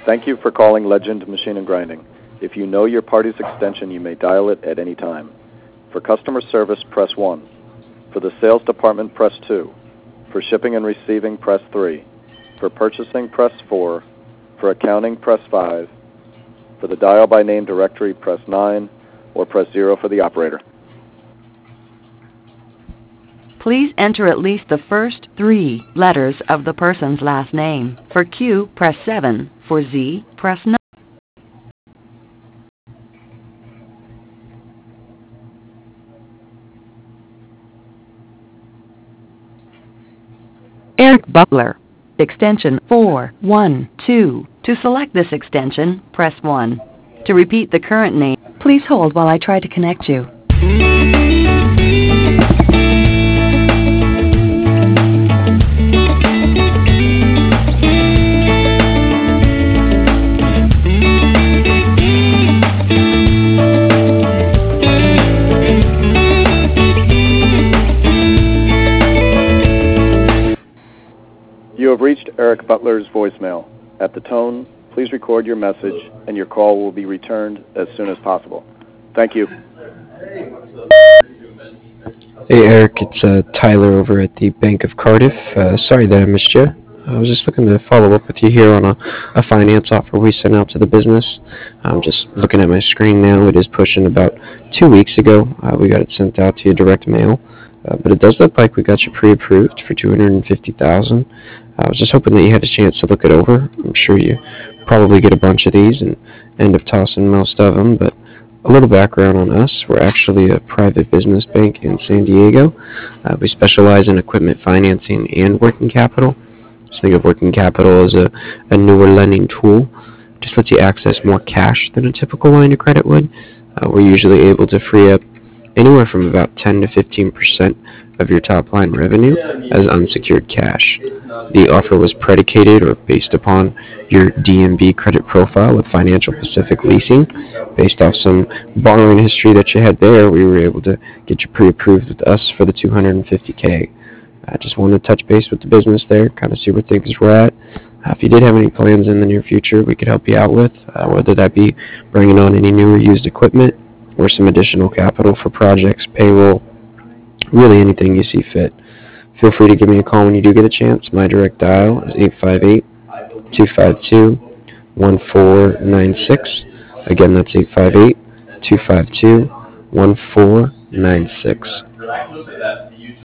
Thank you for calling Legend Machine and Grinding. If you know your party's extension, you may dial it at any time. For customer service, press 1. For the sales department, press 2. For shipping and receiving, press 3. For purchasing, press 4. For accounting, press 5. For the dial by name directory, press 9, or press 0 for the operator. Please enter at least the first 3 letters of the person's last name. For Q, press 7. For Z, press 9. Eric Butler, extension 412. To select this extension, press 1. To repeat the current name, please hold while I try to connect you. You have reached Eric Butler's voicemail. At the tone, please record your message, and your call will be returned as soon as possible. Thank you. Hey Eric, it's Tyler over at the Bank of Cardiff. Sorry that I missed you. I was just looking to follow up with you here on a finance offer we sent out to the business. I'm just looking at my screen now. It is pushing about 2 weeks ago. We got it sent out to you direct mail. But it does look like we got you pre-approved for $250,000. I was just hoping that you had a chance to look it over. I'm sure you probably get a bunch of these and end up tossing most of them, but a little background on us. We're actually a private business bank in San Diego. We specialize in equipment financing and working capital. Just think of working capital as a newer lending tool. Just lets you access more cash than a typical line of credit would. We're usually able to free up anywhere from about 10 to 15% of your top line revenue as unsecured cash. The offer was predicated or based upon your DMB credit profile with Financial Pacific Leasing. Based off some borrowing history that you had there, we were able to get you pre-approved with us for the $250K. I just wanted to touch base with the business there, kind of see where things were at. If you did have any plans in the near future we could help you out with, whether that be bringing on any new or used equipment or some additional capital for projects, payroll, really anything you see fit. Feel free to give me a call when you do get a chance. My direct dial is 858-252-1496. Again, that's 858-252-1496.